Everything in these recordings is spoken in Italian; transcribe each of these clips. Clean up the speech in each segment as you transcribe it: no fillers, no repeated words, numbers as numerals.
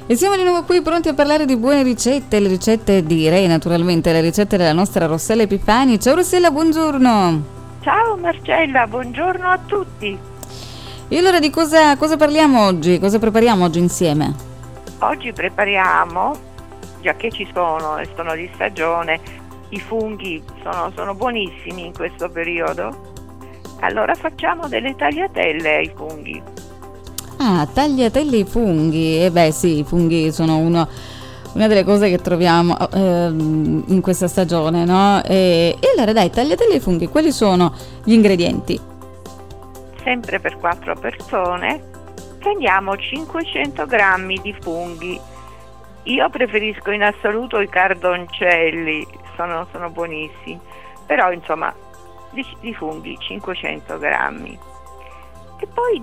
E siamo di nuovo qui pronti a parlare di buone ricette, le ricette direi naturalmente, le ricette della nostra Rossella Epifani. Ciao Rossella, buongiorno. Ciao Marcella, buongiorno a tutti. E allora di cosa parliamo oggi? Cosa prepariamo oggi insieme? Oggi prepariamo, già che ci sono e sono di stagione, i funghi sono buonissimi in questo periodo. Allora facciamo delle tagliatelle ai funghi. Ah, tagliatelle ai funghi. E beh sì, i funghi sono una delle cose che troviamo in questa stagione, no? E allora dai, tagliatelle ai funghi, quali sono gli ingredienti? Sempre per 4 persone prendiamo 500 grammi di funghi. Io preferisco in assoluto i cardoncelli, sono buonissimi, però insomma di funghi 500 grammi. E poi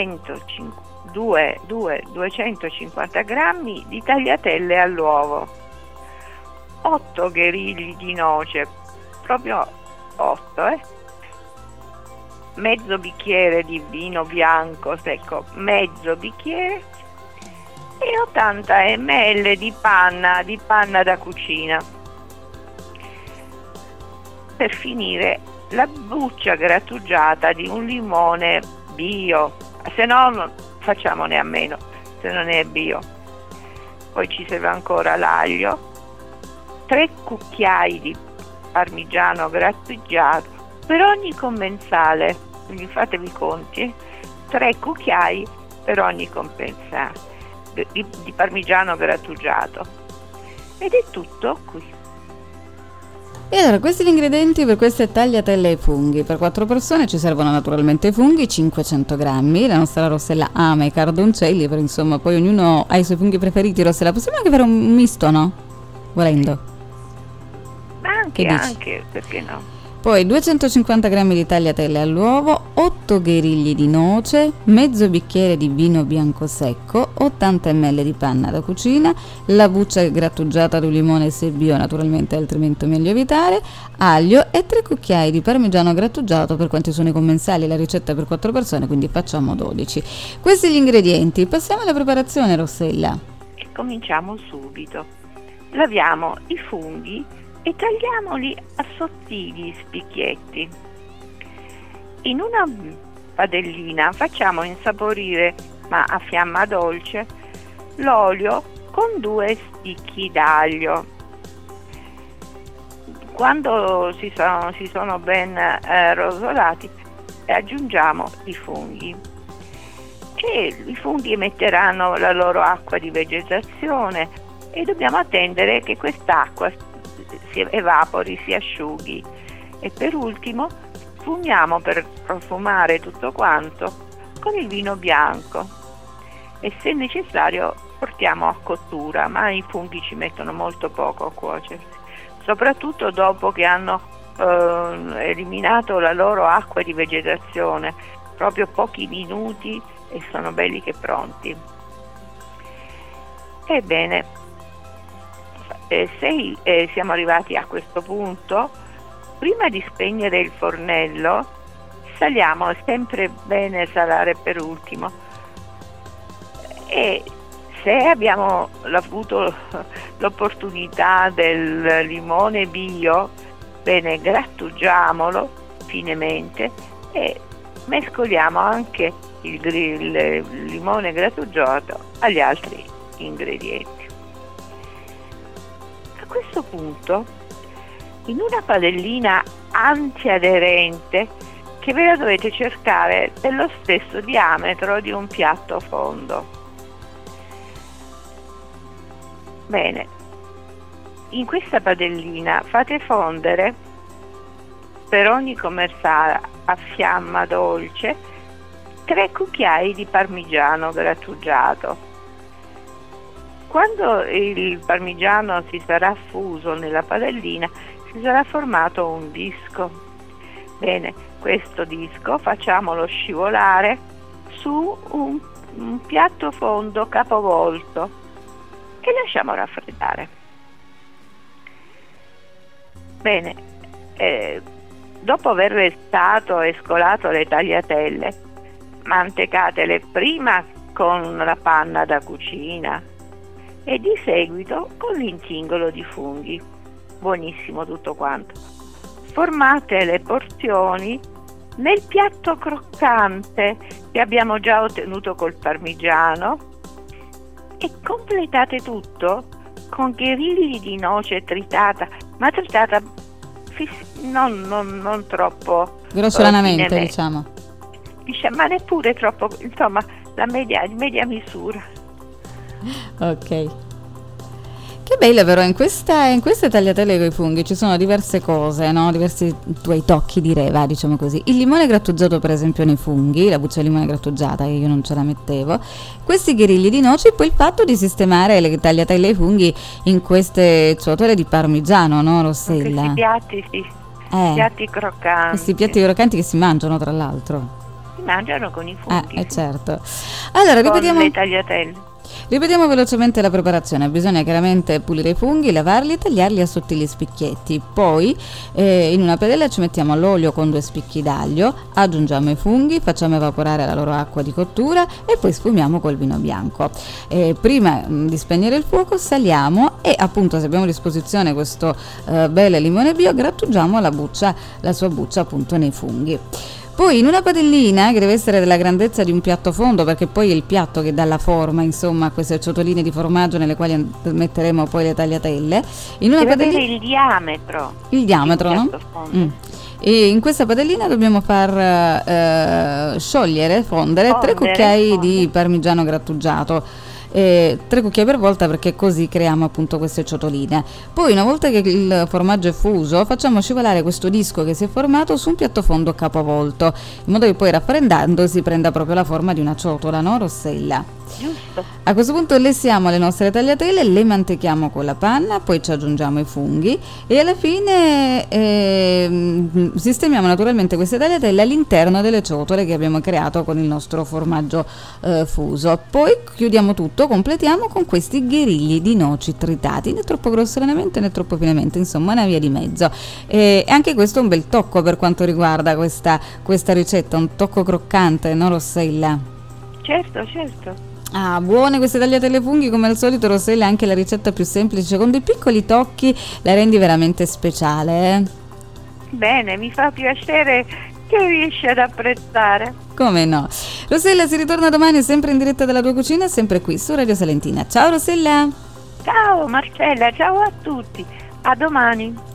250 grammi di tagliatelle all'uovo, 8 gherigli di noce, proprio 8, mezzo bicchiere di vino bianco secco, mezzo bicchiere, e 80 ml di panna da cucina. Per finire, la buccia grattugiata di un limone bio, se no non facciamone a meno, se non è bio. Poi ci serve ancora l'aglio, 3 cucchiai di parmigiano grattugiato per ogni commensale, quindi fatevi i conti, 3 cucchiai per ogni commensale di parmigiano grattugiato. Ed è tutto qui. E allora, questi gli ingredienti per queste tagliatelle ai funghi. Per 4 persone ci servono naturalmente i funghi, 500 grammi. La nostra Rossella ama i cardoncelli, però insomma poi ognuno ha i suoi funghi preferiti. Rossella, possiamo anche fare un misto, no? Volendo. Anche, perché no? Poi 250 grammi di tagliatelle all'uovo, 8 gherigli di noce, mezzo bicchiere di vino bianco secco, 80 ml di panna da cucina, la buccia grattugiata di un limone se bio, naturalmente, altrimenti è meglio evitare, aglio e 3 cucchiai di parmigiano grattugiato. Per quanti sono i commensali, la ricetta è per 4 persone, quindi facciamo 12. Questi gli ingredienti. Passiamo alla preparazione, Rossella. E cominciamo subito. Laviamo i funghi e tagliamoli a sottili spicchietti. In una padellina facciamo insaporire, ma a fiamma dolce, l'olio con 2 spicchi d'aglio. Quando si sono ben rosolati, aggiungiamo i funghi e i funghi emetteranno la loro acqua di vegetazione e dobbiamo attendere che quest'acqua si evapori, si asciughi. E per ultimo sfumiamo, per profumare tutto quanto, con il vino bianco e se necessario portiamo a cottura, ma i funghi ci mettono molto poco a cuocersi, soprattutto dopo che hanno eliminato la loro acqua di vegetazione, proprio pochi minuti e sono belli che pronti. Ebbene, se siamo arrivati a questo punto, prima di spegnere il fornello, saliamo, sempre bene salare per ultimo, e se abbiamo avuto l'opportunità del limone bio, bene, grattugiamolo finemente e mescoliamo anche il limone grattugiato agli altri ingredienti. A questo punto, in una padellina antiaderente, che ve la dovete cercare dello stesso diametro di un piatto fondo. Bene, in questa padellina fate fondere per ogni commensale a fiamma dolce 3 cucchiai di parmigiano grattugiato. Quando il parmigiano si sarà fuso nella padellina, si sarà formato un disco. Bene, questo disco facciamolo scivolare su un piatto fondo capovolto e lasciamo raffreddare. Bene, dopo aver vestato e scolato le tagliatelle, mantecatele prima con la panna da cucina e di seguito con l'intingolo di funghi. Buonissimo tutto quanto. Formate le porzioni nel piatto croccante che abbiamo già ottenuto col parmigiano e completate tutto con gherigli di noce tritata, ma tritata non troppo grossolanamente, diciamo, ma neppure troppo, insomma, la media misura. Ok. Che bello, però in queste tagliatelle con i funghi ci sono diverse cose, no? Diversi tuoi tocchi, direi, va, diciamo così. Il limone grattugiato, per esempio, nei funghi, la buccia di limone grattugiata, che io non ce la mettevo, questi gherigli di noci, e poi il fatto di sistemare le tagliatelle ai funghi in queste ciotole di parmigiano, no, Rossella? Questi piatti, sì. Piatti croccanti. Questi piatti croccanti che si mangiano, tra l'altro. Si mangiano con i funghi. Certo. Allora, ripetiamo. Con le tagliatelle. Ripetiamo velocemente la preparazione. Bisogna chiaramente pulire i funghi, lavarli e tagliarli a sottili spicchietti. Poi in una padella ci mettiamo l'olio con 2 spicchi d'aglio, aggiungiamo i funghi, facciamo evaporare la loro acqua di cottura e poi sfumiamo col vino bianco. Prima di spegnere il fuoco saliamo e, appunto, se abbiamo a disposizione questo bel limone bio, grattugiamo la sua buccia appunto nei funghi. Poi in una padellina, che deve essere della grandezza di un piatto fondo, perché poi è il piatto che dà la forma, insomma, a queste ciotoline di formaggio nelle quali metteremo poi le tagliatelle. In una padellina, il diametro. Il diametro, no? E in questa padellina dobbiamo far fondere 3 cucchiai di parmigiano grattugiato. 3 cucchiai per volta, perché così creiamo appunto queste ciotoline. Poi, una volta che il formaggio è fuso, facciamo scivolare questo disco che si è formato su un piatto fondo capovolto, in modo che poi, raffreddando, si prenda proprio la forma di una ciotola, no, Rossella? Giusto. A questo punto lessiamo le nostre tagliatelle, le mantechiamo con la panna, poi ci aggiungiamo i funghi e alla fine sistemiamo naturalmente queste tagliatelle all'interno delle ciotole che abbiamo creato con il nostro formaggio fuso. Poi chiudiamo tutto, completiamo con questi gherigli di noci tritati, né troppo grossolanamente né troppo finemente, insomma una via di mezzo. E anche questo è un bel tocco per quanto riguarda questa ricetta, un tocco croccante, no, Rossella? Certo. Buone queste tagliatelle funghi, come al solito, Rossella, anche la ricetta più semplice con dei piccoli tocchi la rendi veramente speciale. Bene, mi fa piacere che riesci ad apprezzare. Come no. Rossella, si ritorna domani sempre in diretta dalla tua cucina, sempre qui su Radio Salentina. Ciao Rossella. Ciao Marcella, ciao a tutti, a domani.